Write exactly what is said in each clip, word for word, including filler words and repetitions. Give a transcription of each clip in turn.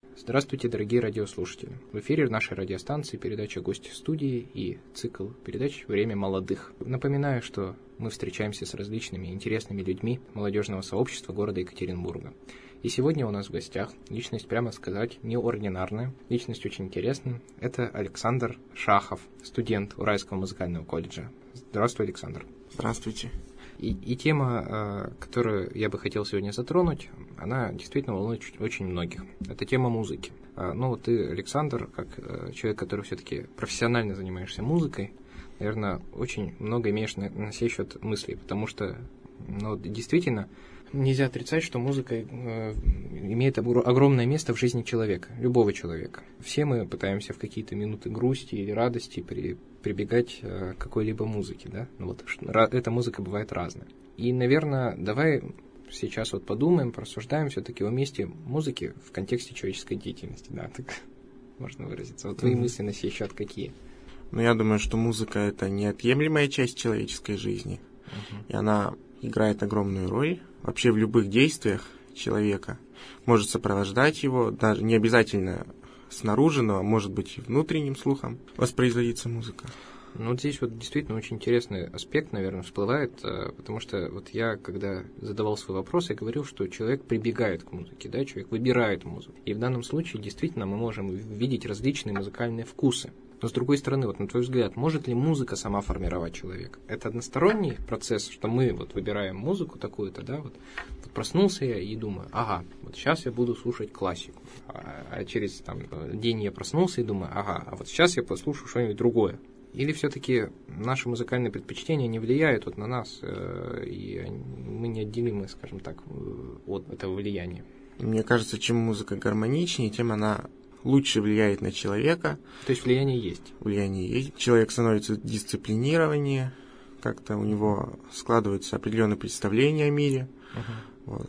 Здравствуйте, дорогие радиослушатели! В эфире нашей радиостанции передача «Гости в студии» и цикл передач «Время молодых». Напоминаю, что мы встречаемся с различными интересными людьми молодежного сообщества города Екатеринбурга. И сегодня у нас в гостях личность, прямо сказать, неординарная, личность очень интересная. Это Александр Шахов, студент Уральского музыкального колледжа. Здравствуй, Александр. Здравствуйте. И, и тема, которую я бы хотел сегодня затронуть, она действительно волнует очень многих. Это тема музыки. Ну вот ты, Александр, как человек, который все-таки профессионально занимаешься музыкой, наверное, очень много имеешь на, на сей счет мыслей, потому что ну, действительно нельзя отрицать, что музыка э, имеет огромное место в жизни человека, любого человека. Все мы пытаемся в какие-то минуты грусти или радости при, прибегать э, к какой-либо музыке, да? Ну, вот, эта музыка бывает разная. И, наверное, давай сейчас вот подумаем, порассуждаем все-таки о месте музыки в контексте человеческой деятельности, да, так можно выразиться. Вот твои mm-hmm. мысли на сей счет какие? Ну, я думаю, что музыка — это неотъемлемая часть человеческой жизни, mm-hmm. и она играет огромную роль вообще в любых действиях человека, может сопровождать его, даже не обязательно снаружи, но может быть и внутренним слухом воспроизводится музыка. Ну, вот здесь вот действительно очень интересный аспект, наверное, всплывает, потому что вот я, когда задавал свой вопрос, я говорил, что человек прибегает к музыке, да, человек выбирает музыку. И в данном случае действительно мы можем видеть различные музыкальные вкусы. Но с другой стороны, вот на твой взгляд, может ли музыка сама формировать человека? Это односторонний процесс, что мы вот выбираем музыку такую-то, да, вот, вот проснулся я и думаю, ага, вот сейчас я буду слушать классику, а, а через там, день я проснулся и думаю, ага, а вот сейчас я послушаю что-нибудь другое. Или все-таки наши музыкальные предпочтения не влияют вот на нас, э, и мы неотделимы, скажем так, от этого влияния? Мне кажется, чем музыка гармоничнее, тем она лучше влияет на человека. То есть влияние есть? Влияние есть. Человек становится дисциплинированнее, как-то у него складываются определенные представления о мире, uh-huh. вот,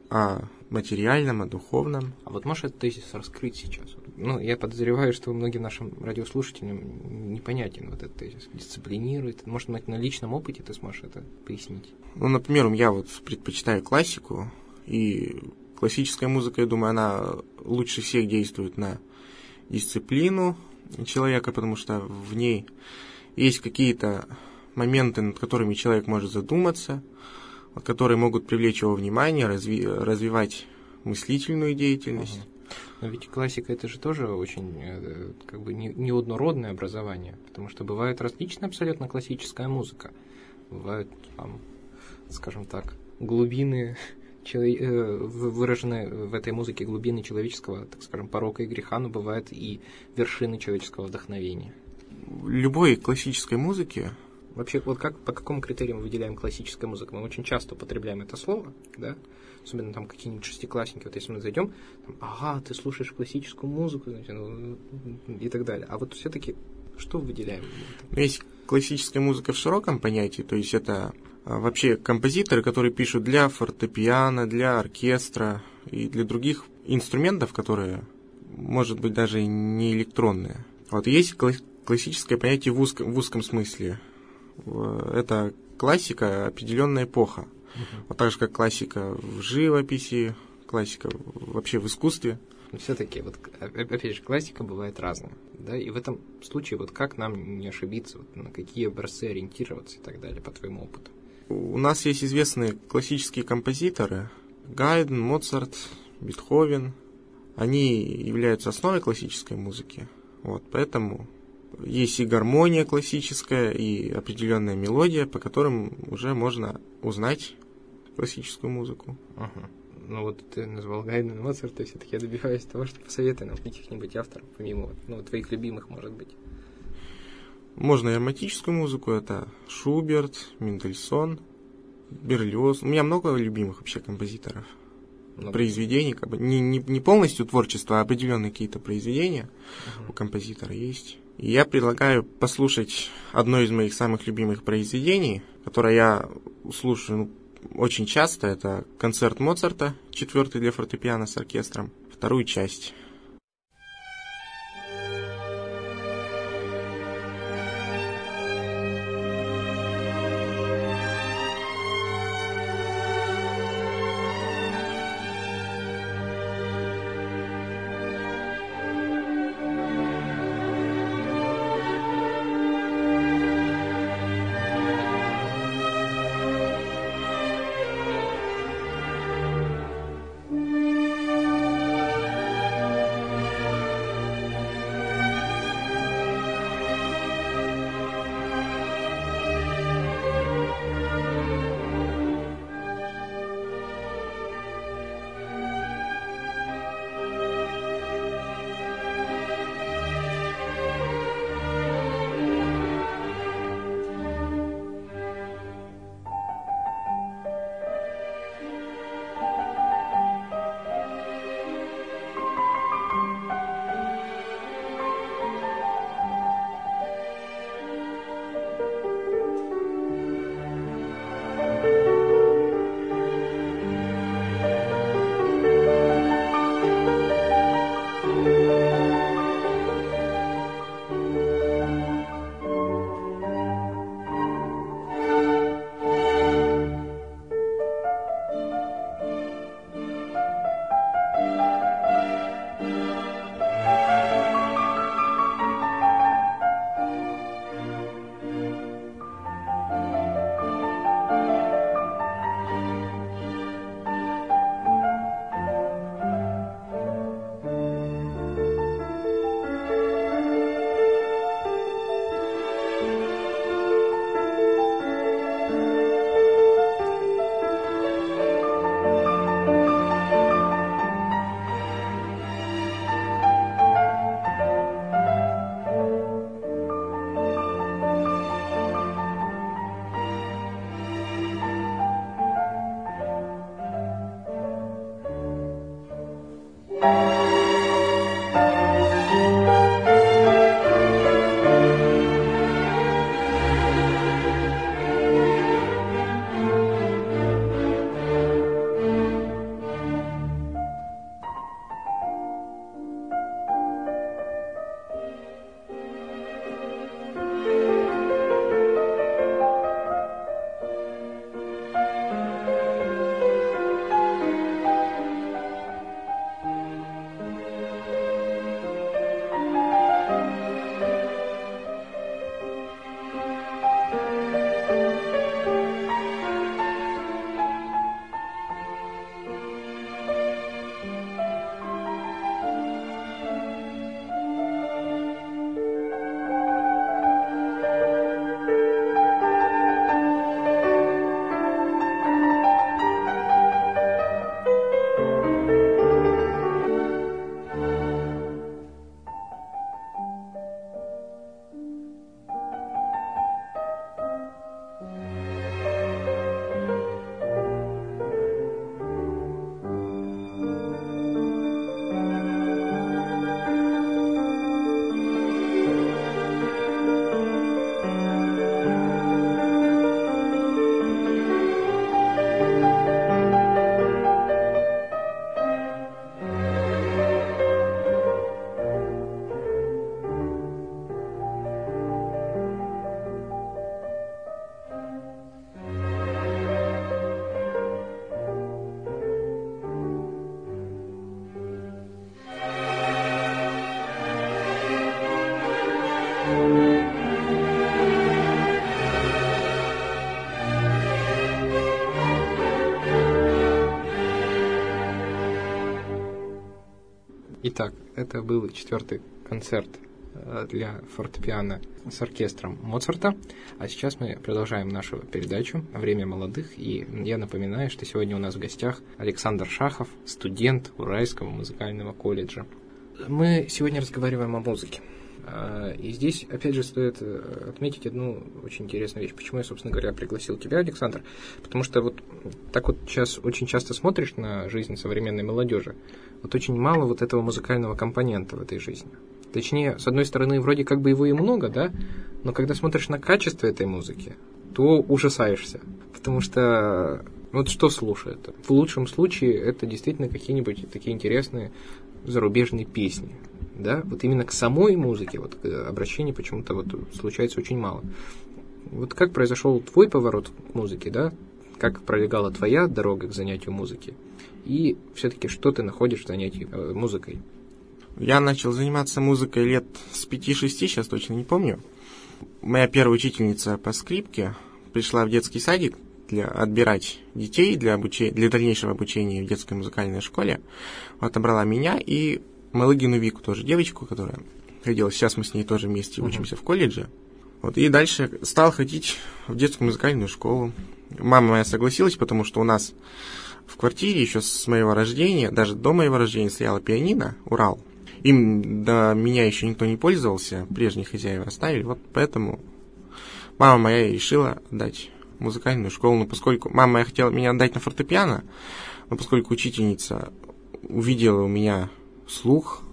о материальном, о духовном. А вот можешь этот тезис раскрыть сейчас? Ну, я подозреваю, что многим нашим радиослушателям непонятен вот этот тезис. Дисциплинирует. Может быть, на личном опыте ты сможешь это пояснить? Ну, например, я вот предпочитаю классику, и классическая музыка, я думаю, она лучше всех действует на дисциплину человека, потому что в ней есть какие-то моменты, над которыми человек может задуматься, которые могут привлечь его внимание, разви- развивать мыслительную деятельность. Угу. Но ведь классика — это же тоже очень как бы неоднородное образование, потому что бывает различная абсолютно классическая музыка. Бывают, там, скажем так, глубины, выраженные в этой музыке глубины человеческого, так скажем, порока и греха, но бывают и вершины человеческого вдохновения. Любой классической музыке. Вообще, вот как, по какому критерию мы выделяем классическая музыка? Мы очень часто употребляем это слово, да? Особенно там какие-нибудь шестиклассники. Вот если мы зайдем, там, ага, ты слушаешь классическую музыку, значит, ну, и так далее. А вот все-таки что выделяем? Есть классическая музыка в широком понятии, то есть это а, вообще композиторы, которые пишут для фортепиано, для оркестра и для других инструментов, которые, может быть, даже и не электронные. Вот есть классическое понятие в узком, в узком смысле. Это классика, определенная эпоха. Uh-huh. Вот так же, как классика в живописи, классика вообще в искусстве. Но все-таки, вот, опять же, классика бывает разная. Да? И в этом случае, вот как нам не ошибиться, вот, на какие образцы ориентироваться и так далее, по твоему опыту? У нас есть известные классические композиторы. Гайден, Моцарт, Бетховен. Они являются основой классической музыки. Вот, поэтому есть и гармония классическая, и определенная мелодия, по которым уже можно узнать классическую музыку. Ага. Ну вот ты назвал Гайдена, Моцарта, и все-таки я добиваюсь того, что посоветуй нам каких-нибудь авторов, помимо ну, твоих любимых, может быть. Можно и романтическую музыку, это Шуберт, Мендельсон, Берлиоз. У меня много любимых вообще композиторов. Много. Произведений, как бы не, не, не полностью творчество, а определенные какие-то произведения uh-huh. у композитора есть. И я предлагаю послушать одно из моих самых любимых произведений, которое я слушаю ну, очень часто. Это концерт Моцарта, четвертый для фортепиано с оркестром, вторую часть. Итак, это был четвертый концерт для фортепиано с оркестром Моцарта. А сейчас мы продолжаем нашу передачу «Время молодых». И я напоминаю, что сегодня у нас в гостях Александр Шахов, студент Уральского музыкального колледжа. Мы сегодня разговариваем о музыке. И здесь, опять же, стоит отметить одну очень интересную вещь. Почему я, собственно говоря, пригласил тебя, Александр? Потому что вот так вот сейчас очень часто смотришь на жизнь современной молодежи. Вот очень мало вот этого музыкального компонента в этой жизни. Точнее, с одной стороны, вроде как бы его и много, да? Но когда смотришь на качество этой музыки, то ужасаешься. Потому что вот что слушают? В лучшем случае это действительно какие-нибудь такие интересные зарубежные песни. Да? Вот именно к самой музыке вот, обращений почему-то вот случается очень мало. Вот как произошел твой поворот к музыке, да? Как пролегала твоя дорога к занятию музыки? И все-таки что ты находишь в занятии э, музыкой? Я начал заниматься музыкой лет с пяти-шести, сейчас точно не помню. Моя первая учительница по скрипке пришла в детский садик для отбирать детей для, обучения, для дальнейшего обучения в детской музыкальной школе. Отобрала меня и Малыгину Вику, тоже девочку, которая ходила. Сейчас мы с ней тоже вместе uh-huh. учимся в колледже. Вот, и дальше стал ходить в детскую музыкальную школу. Мама моя согласилась, потому что у нас в квартире еще с моего рождения, даже до моего рождения, стояла пианино «Урал». Им до меня еще никто не пользовался, прежние хозяева оставили, вот поэтому мама моя решила отдать в музыкальную школу. Но поскольку мама моя хотела меня отдать на фортепиано, но поскольку учительница увидела у меня слух,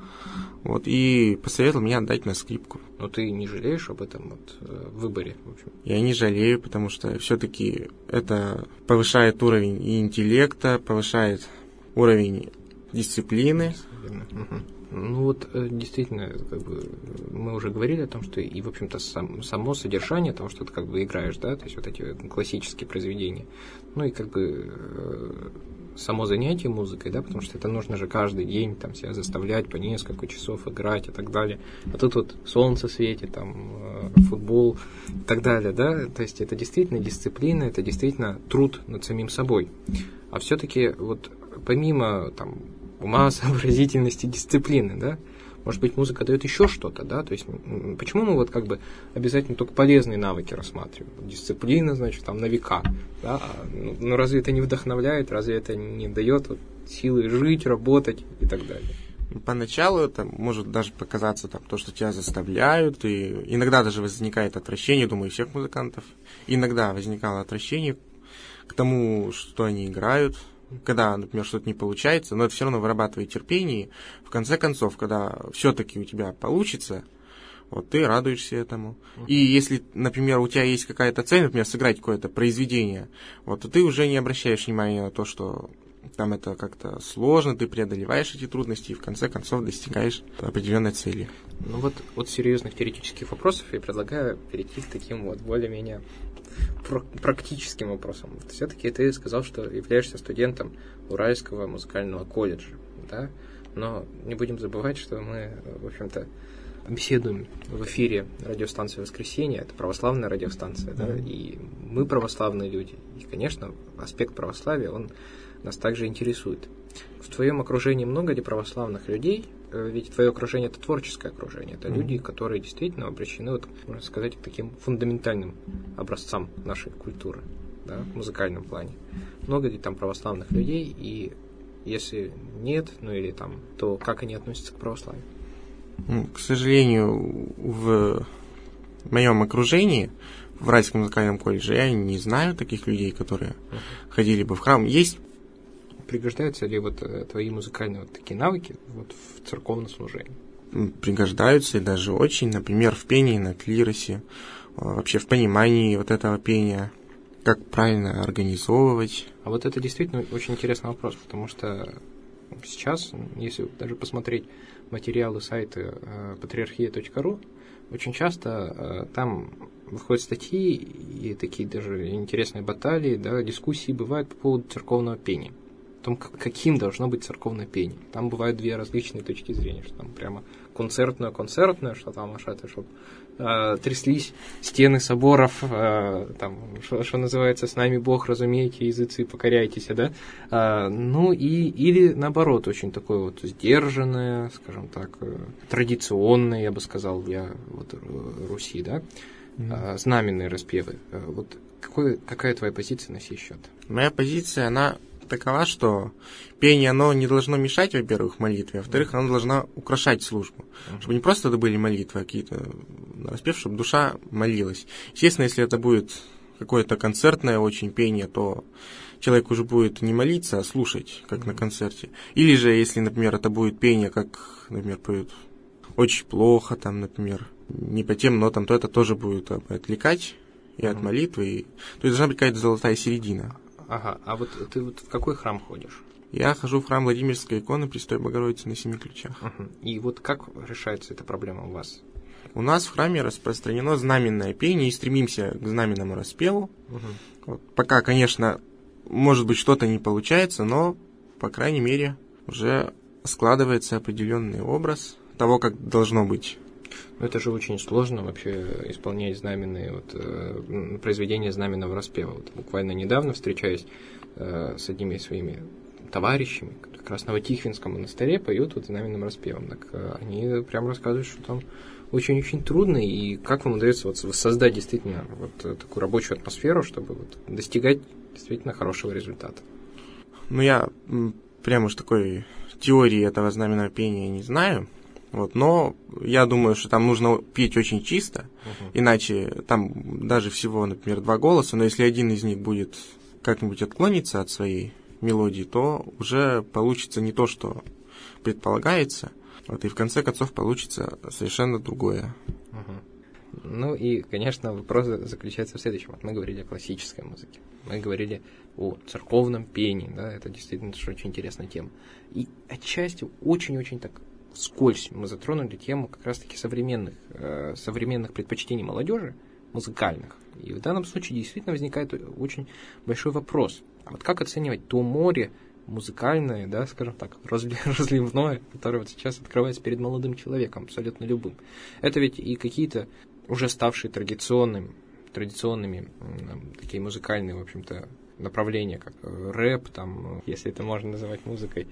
вот, и посоветовала меня отдать на скрипку. Но ты не жалеешь об этом вот, э, выборе, в общем? Я не жалею, потому что все-таки это повышает уровень и интеллекта, повышает уровень дисциплины. Угу. Ну вот, действительно, как бы, мы уже говорили о том, что и, в общем-то, сам, само содержание того, что ты как бы играешь, да, то есть вот эти классические произведения, ну и как бы э, само занятие музыкой, да, потому что это нужно же каждый день там себя заставлять по несколько часов играть и так далее. А тут вот солнце светит, там, э, футбол и так далее, да, то есть это действительно дисциплина, это действительно труд над самим собой. А все-таки вот помимо там ума, сообразительности, дисциплины, да, может быть, музыка дает еще что-то, да, то есть почему мы вот как бы обязательно только полезные навыки рассматриваем? Дисциплина, значит, там на века, да, ну, ну разве это не вдохновляет, разве это не дает вот, силы жить, работать и так далее? Поначалу это может даже показаться там, то, что тебя заставляют, и иногда даже возникает отвращение, думаю, у всех музыкантов, иногда возникало отвращение к тому, что они играют, когда, например, что-то не получается, но это все равно вырабатывает терпение. В конце концов, когда все-таки у тебя получится, вот ты радуешься этому. Uh-huh. И если, например, у тебя есть какая-то цель, например, сыграть какое-то произведение, вот, то ты уже не обращаешь внимания на то, что там это как-то сложно, ты преодолеваешь эти трудности и в конце концов достигаешь определенной цели. Ну вот от серьезных теоретических вопросов я предлагаю перейти к таким вот более-менее практическим вопросам. Все-таки ты сказал, что являешься студентом Уральского музыкального колледжа, да? Но не будем забывать, что мы, в общем-то, беседуем в эфире радиостанции «Воскресенье», это православная радиостанция, да? Mm-hmm. И мы православные люди. И, конечно, аспект православия, он нас также интересует. В твоем окружении много ли православных людей? Ведь твое окружение – это творческое окружение. Это mm-hmm. люди, которые действительно обращены, вот, можно сказать, к таким фундаментальным образцам нашей культуры, да, в музыкальном плане. Много ли там православных людей? И если нет, ну или там, то как они относятся к православию? К сожалению, в моем окружении, в Уральском музыкальном колледже, я не знаю таких людей, которые uh-huh. ходили бы в храм. Есть. Пригождаются ли вот твои музыкальные вот такие навыки вот в церковном служении? Пригождаются и даже очень. Например, в пении на клиросе, вообще в понимании вот этого пения, как правильно организовывать. А вот это действительно очень интересный вопрос, потому что сейчас, если даже посмотреть материалы сайта патриархия точка ру, очень часто там выходят статьи и такие даже интересные баталии, да, дискуссии бывают по поводу церковного пения. том, каким должно быть церковное пение. Там бывают две различные точки зрения, что там прямо концертное-концертное, что там аж это, чтобы э, тряслись стены соборов, э, там, что называется, с нами Бог, разумеете, языцы, покоряйтесь, да? Э, ну и, или наоборот, очень такое вот сдержанное, скажем так, э, традиционное, я бы сказал, для вот, Руси, да? Mm-hmm. Э, знаменные распевы. Э, вот какой, какая твоя позиция на сей счет? Моя позиция, она такова, что пение, оно не должно мешать, во-первых, молитве, а во-вторых, оно должно украшать службу. Uh-huh. Чтобы не просто это были молитвы, а какие-то распевы, чтобы душа молилась. Естественно, если это будет какое-то концертное очень пение, то человек уже будет не молиться, а слушать, как uh-huh. на концерте. Или же, если, например, это будет пение, как, например, поют очень плохо, там, например, не по тем нотам, то это тоже будет отвлекать и uh-huh. от молитвы. И... То есть должна быть какая-то золотая середина. Ага, а вот ты вот в какой храм ходишь? Я хожу в храм Владимирской иконы Пресвятой Богородицы на Семи Ключах. Угу. И вот как решается эта проблема у вас? У нас в храме распространено знаменное пение, и стремимся к знаменному распеву. Угу. Вот. Пока, конечно, может быть, что-то не получается, но, по крайней мере, уже складывается определенный образ того, как должно быть. Но это же очень сложно вообще исполнять знаменные вот, э, произведения знаменного распева. Вот буквально недавно, встречаясь э, с одними своими товарищами, как раз в Новотихвинском монастыре поют вот знаменным распевом. Так э, они прям рассказывают, что там очень-очень трудно, и как вам удается вот создать действительно вот такую рабочую атмосферу, чтобы вот достигать действительно хорошего результата. Ну, я прямо уж такой теории этого знаменного пения не знаю. Вот, но я думаю, что там нужно петь очень чисто, uh-huh. иначе там даже всего, например, два голоса, но если один из них будет как-нибудь отклониться от своей мелодии, то уже получится не то, что предполагается, вот, и в конце концов получится совершенно другое. Uh-huh. Ну и, конечно, вопрос заключается в следующем. Вот мы говорили о классической музыке, мы говорили о церковном пении, да, это действительно очень интересная тема. И отчасти очень-очень так вскользь мы затронули тему как раз-таки современных, э, современных предпочтений молодежи, музыкальных. И в данном случае действительно возникает очень большой вопрос. А вот как оценивать то море музыкальное, да, скажем так, разливное, которое вот сейчас открывается перед молодым человеком, абсолютно любым. Это ведь и какие-то уже ставшие традиционными, традиционными такие музыкальные, в общем-то, направления, как рэп, там, если это можно называть музыкой,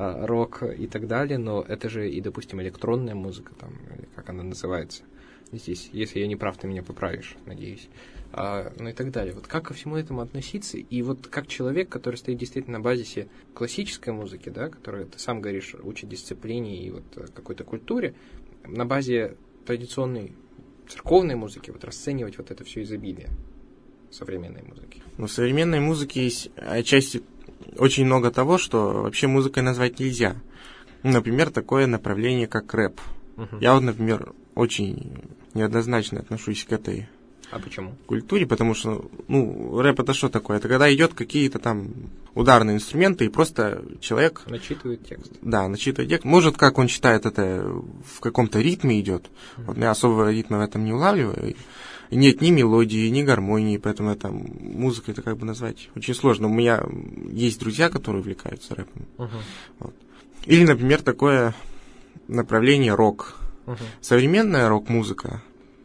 рок и так далее, но это же и, допустим, электронная музыка, там, как она называется здесь, если я не прав, ты меня поправишь, надеюсь, а, ну и так далее. Вот как ко всему этому относиться, и вот как человек, который стоит действительно на базисе классической музыки, да, которая, ты сам говоришь, учит дисциплине и вот какой-то культуре, на базе традиционной церковной музыки вот расценивать вот это все изобилие современной музыки. Ну, в современной музыке есть отчасти очень много того, что вообще музыкой назвать нельзя. Например, такое направление, как рэп. Uh-huh. Я вот, например, очень неоднозначно отношусь к этой а почему? культуре, потому что, ну, рэп это что такое? Это когда идет какие-то там ударные инструменты, и просто человек... Начитывает текст. Да, начитывает текст. Может, как он читает это, в каком-то ритме идет. Uh-huh. Вот я особого ритма в этом не улавливаю. Нет ни мелодии, ни гармонии, поэтому это музыкой это как бы назвать очень сложно. У меня есть друзья, которые увлекаются рэпом. Uh-huh. Вот. Или, например, такое направление рок. Uh-huh. Современная рок-музыка,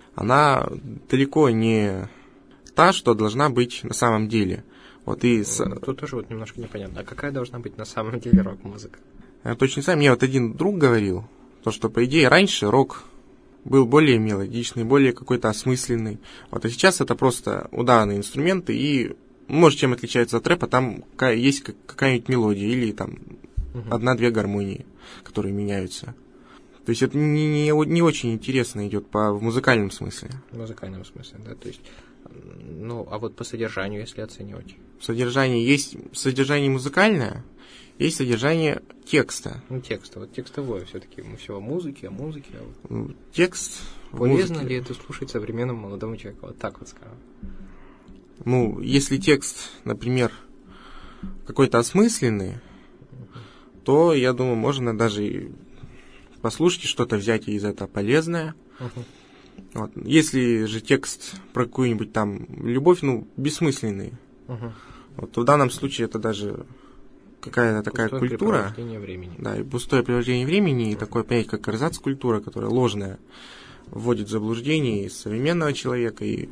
она далеко не та, что должна быть на самом деле. Вот и с... Тут тоже вот немножко непонятно. А какая должна быть на самом деле рок-музыка? Я точно не знаю. Мне вот один друг говорил, то, что, по идее, раньше рок был более мелодичный, более какой-то осмысленный. Вот, а сейчас это просто ударные инструменты, и, может, чем отличается от рэпа, там есть какая-нибудь мелодия или там uh-huh. одна-две гармонии, которые меняются. То есть это не, не, не очень интересно идет по, в музыкальном смысле. В музыкальном смысле, да, то есть, ну, а вот по содержанию, если оценивать? Содержание есть содержание музыкальное, есть содержание текста. Ну, текста, вот текстовое все-таки. Мы все о музыке, о музыке. А вот... Текст. Полезно ли это слушать современному молодому человеку? Вот так вот скажем. Ну, если текст, например, какой-то осмысленный, uh-huh. то, я думаю, можно даже послушать и что-то взять из этого полезное. Uh-huh. Вот. Если же текст про какую-нибудь там любовь, ну, бессмысленный, uh-huh. вот, то в данном случае это даже какая-то такая пустое культура. препровождение времени. Да, и пустое препровождение времени, и такое понятие, как эрзац-культура, которая ложная, вводит в заблуждение и современного человека, и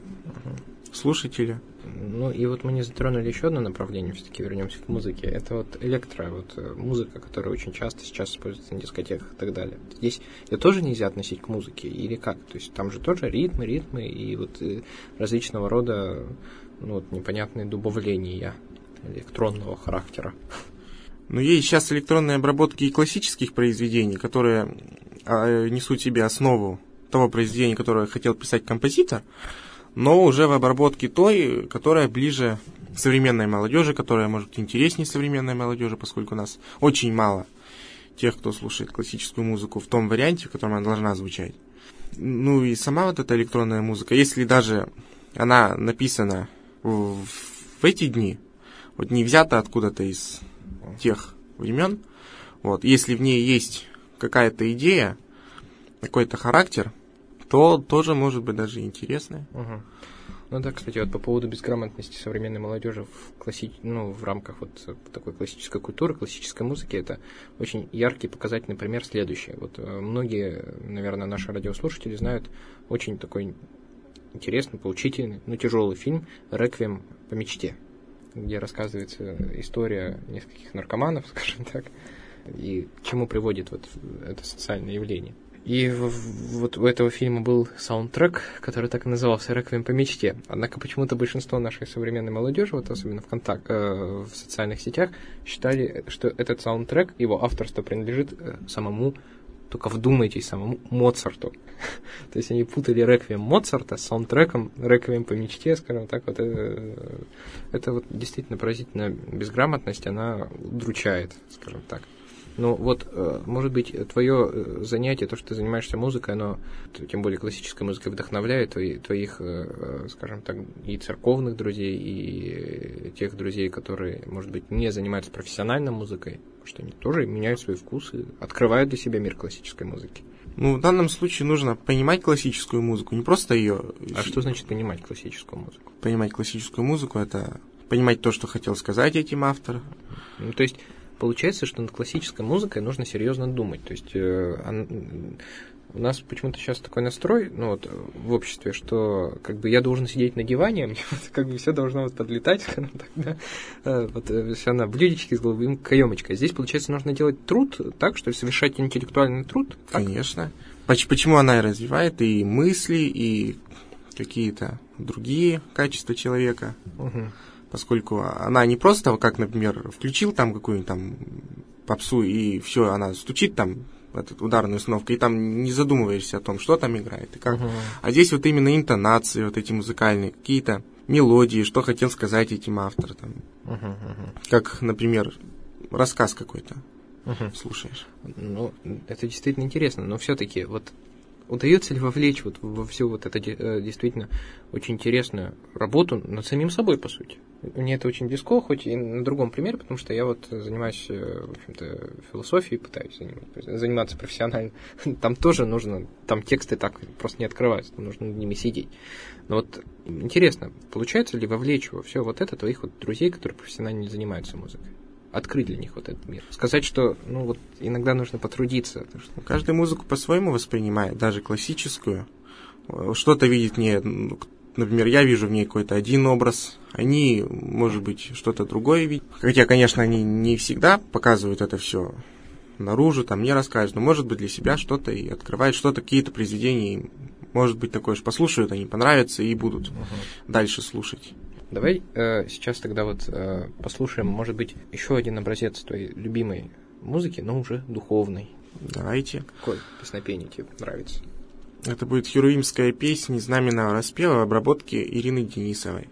слушателя. Ну и вот мы не затронули еще одно направление, все-таки вернемся к музыке. Это вот электро, вот э, музыка, которая очень часто сейчас используется на дискотеках и так далее. Здесь ее тоже нельзя относить к музыке или как? То есть там же тоже ритмы, ритмы и вот э, различного рода, ну вот непонятные добавления электронного характера. Но есть сейчас электронные обработки и классических произведений, которые э, несут в себе основу того произведения, которое хотел писать композитор, но уже в обработке той, которая ближе к современной молодежи, которая, может быть, интереснее современной молодежи, поскольку у нас очень мало тех, кто слушает классическую музыку в том варианте, в котором она должна звучать. Ну и сама вот эта электронная музыка, если даже она написана в, в эти дни, вот не взята откуда-то из тех времен, вот, если в ней есть какая-то идея, какой-то характер, то тоже может быть даже интересное. Угу. Ну да, кстати, вот по поводу безграмотности современной молодежи в, класси... ну, в рамках вот такой классической культуры, классической музыки, это очень яркий показательный пример следующий. Вот многие, наверное, наши радиослушатели знают очень такой интересный, поучительный, но тяжелый фильм «Реквием по мечте», где рассказывается история нескольких наркоманов, скажем так, и к чему приводит вот это социальное явление. И вот у этого фильма был саундтрек, который так и назывался «Реквием по мечте». Однако почему-то большинство нашей современной молодежи, вот особенно в, контакт, э, в социальных сетях, считали, что этот саундтрек, его авторство принадлежит э, самому, только вдумайтесь, самому Моцарту. То есть они путали «Реквием» Моцарта с саундтреком «Реквием по мечте», скажем так. Вот это, это вот действительно поразительная безграмотность, она удручает, скажем так. Ну вот, может быть, твое занятие, то, что ты занимаешься музыкой, оно, тем более классической музыкой, вдохновляет твои, твоих, скажем так, и церковных друзей, и тех друзей, которые, может быть, не занимаются профессиональной музыкой, потому что они тоже меняют свои вкусы, открывают для себя мир классической музыки. Ну, в данном случае нужно понимать классическую музыку, не просто ее... А что значит понимать классическую музыку? Понимать классическую музыку — это понимать то, что хотел сказать этим автор. Ну, то есть... Получается, что над классической музыкой нужно серьезно думать. То есть э, он, у нас почему-то сейчас такой настрой, ну вот в обществе, что как бы я должен сидеть на диване, мне вот, как бы все должно вот подлетать, скажем так, да, э, вот э, все на блюдечке с голубым каемочкой. Здесь, получается, нужно делать труд так, что совершать интеллектуальный труд. Так? Конечно. Почему она и развивает и мысли, и какие-то другие качества человека. Угу. Поскольку она не просто, как, например, включил там какую-нибудь там попсу, и все, она стучит там, эту ударную установку, и там не задумываешься о том, что там играет и как. Uh-huh. А здесь вот именно интонации вот эти музыкальные, какие-то мелодии, что хотел сказать этим автор. Там. Uh-huh, uh-huh. Как, например, рассказ какой-то uh-huh. слушаешь. Ну, это действительно интересно, но все-таки вот удается ли вовлечь вот во всю вот эту действительно очень интересную работу над самим собой, по сути? Мне это очень близко, хоть и на другом примере, потому что я вот занимаюсь, в общем-то, философией, пытаюсь заниматься профессионально. Там тоже нужно, там тексты так просто не открываются, там нужно над ними сидеть. Но вот интересно, получается ли вовлечь во все вот это твоих вот друзей, которые профессионально занимаются музыкой? Открыть для них вот этот мир. Сказать, что, ну, вот иногда нужно потрудиться. Что каждый музыку по-своему воспринимает, даже классическую. Что-то видит не... Например, я вижу в ней какой-то один образ, они, может быть, что-то другое видят. Хотя, конечно, они не всегда показывают это все наружу, там не расскажут, но, может быть, для себя что-то и открывают, что-то, какие-то произведения, может быть, такое же послушают, они понравятся и будут uh-huh. дальше слушать. Давай э, сейчас тогда вот э, послушаем, может быть, еще один образец твоей любимой музыки, но уже духовной. Давайте. Какое песнопение тебе нравится? Это будет херувимская песня знаменного распева в обработке Ирины Денисовой.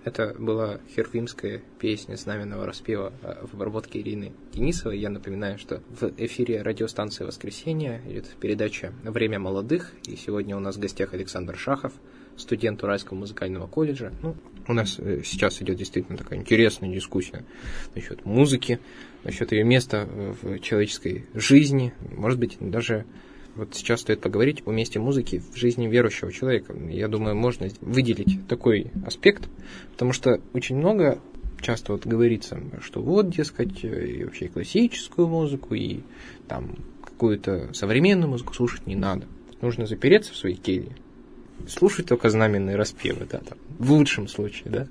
Это была херувимская песня знаменного распева в обработке Ирины Денисовой. Я напоминаю, что в эфире радиостанции «Воскресенье» идет передача «Время молодых». И сегодня у нас в гостях Александр Шахов, студент Уральского музыкального колледжа. Ну, у нас сейчас идет действительно такая интересная дискуссия насчет музыки, насчет ее места в человеческой жизни. Может быть, даже вот сейчас стоит поговорить о месте музыки в жизни верующего человека. Я думаю, можно выделить такой аспект, потому что очень много часто вот говорится, что вот, дескать, и вообще классическую музыку, и там какую-то современную музыку слушать не надо. Нужно запереться в своей келье, слушать только знаменные распевы, да, там, в лучшем случае,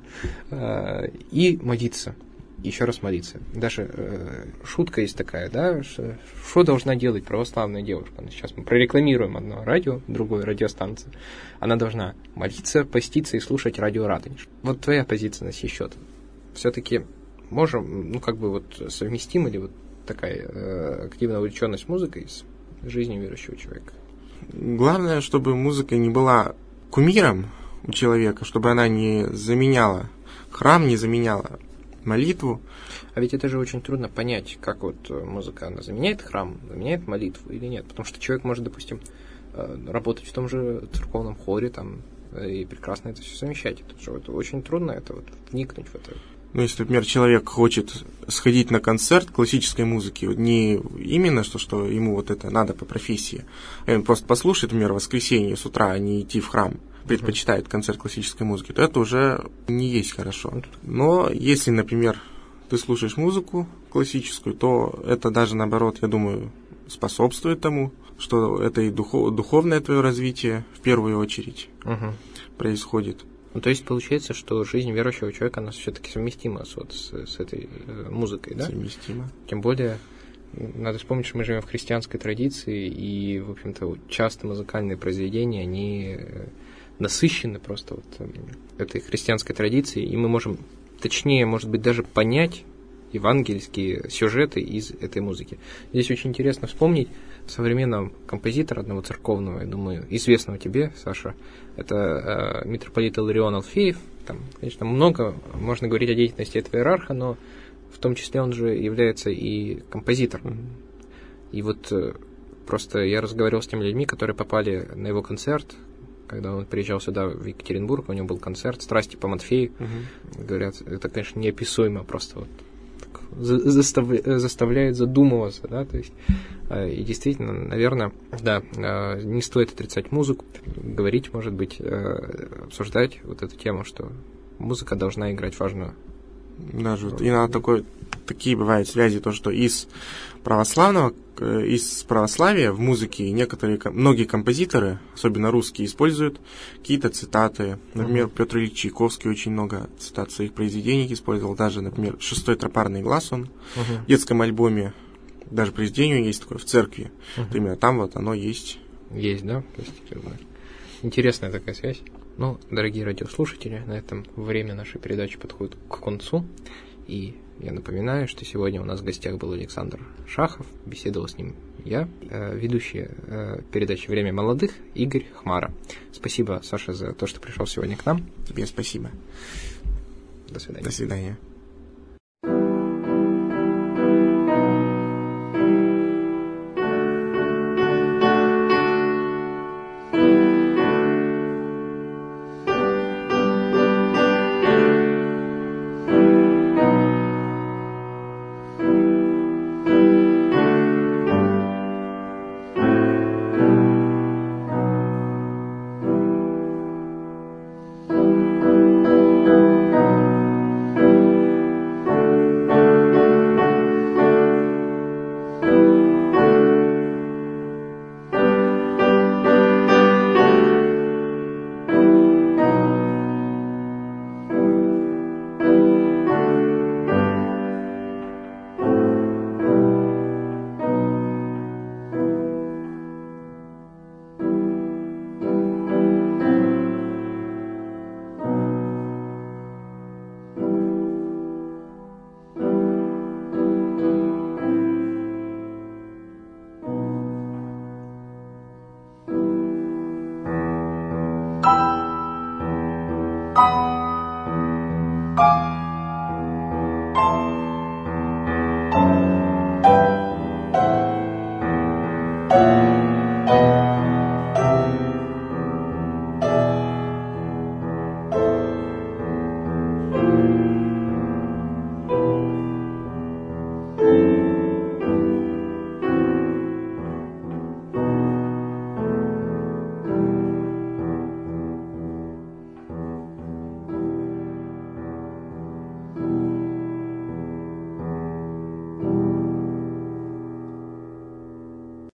да, и молиться. Еще раз молиться. Даже э, шутка есть такая, да, что, что должна делать православная девушка. Сейчас мы прорекламируем одно радио, другую радиостанцию. Она должна молиться, поститься и слушать радио Радонеж. Вот твоя позиция на сей счет. Все-таки можем, ну, как бы вот совместима ли вот такая э, активная увлеченность музыкой с жизнью верующего человека? Главное, чтобы музыка не была кумиром у человека, чтобы она не заменяла храм, не заменяла молитву. А ведь это же очень трудно понять, как вот музыка, она заменяет храм, заменяет молитву или нет. Потому что человек может, допустим, работать в том же церковном хоре там, и прекрасно это все совмещать. Это же вот очень трудно это вот вникнуть в это. Ну, если, например, человек хочет сходить на концерт классической музыки, не именно что, что ему вот это надо по профессии, а он просто послушает, например, в воскресенье с утра, а не идти в храм, предпочитает концерт классической музыки, то это уже не есть хорошо. Но если, например, ты слушаешь музыку классическую, то это даже, наоборот, я думаю, способствует тому, что это и духов, духовное твое развитие в первую очередь угу. происходит. Ну, то есть получается, что жизнь верующего человека, она все-таки совместима с, вот, с, с этой э, музыкой, да? Совместима. Тем более, надо вспомнить, что мы живем в христианской традиции, и, в общем-то, часто музыкальные произведения, они насыщены просто вот этой христианской традицией, и мы можем, точнее, может быть, даже понять евангельские сюжеты из этой музыки. Здесь очень интересно вспомнить современного композитора, одного церковного, я думаю, известного тебе, Саша, это э, митрополит Илларион Алфеев. Там, конечно, много можно говорить о деятельности этого иерарха, но в том числе он же является и композитором. И вот э, просто я разговаривал с теми людьми, которые попали на его концерт, когда он приезжал сюда, в Екатеринбург, у него был концерт «Страсти по Матфею». Угу. Говорят, это, конечно, неописуемо, просто вот заставля, заставляет задумываться, да, то есть, и действительно, наверное, да, не стоит отрицать музыку, говорить, может быть, обсуждать вот эту тему, что музыка должна играть важную. Даже вот иногда такой, такие бывают связи, то, что из православного, из православия в музыке некоторые, многие композиторы, особенно русские, используют какие-то цитаты. Например, uh-huh. Петр Ильич Чайковский очень много цитат в своих произведениях использовал. Даже, например, «Шестой тропарный глаз» он uh-huh. в детском альбоме, даже произведение есть такое в церкви. Uh-huh. Именно там вот оно есть. Есть, да? То есть, интересная такая связь. Ну, дорогие радиослушатели, на этом время нашей передачи подходит к концу. И я напоминаю, что сегодня у нас в гостях был Александр Шахов. Беседовал с ним я, ведущий передачи «Время молодых» Игорь Хмара. Спасибо, Саша, за то, что пришел сегодня к нам. Тебе спасибо. До свидания. До свидания.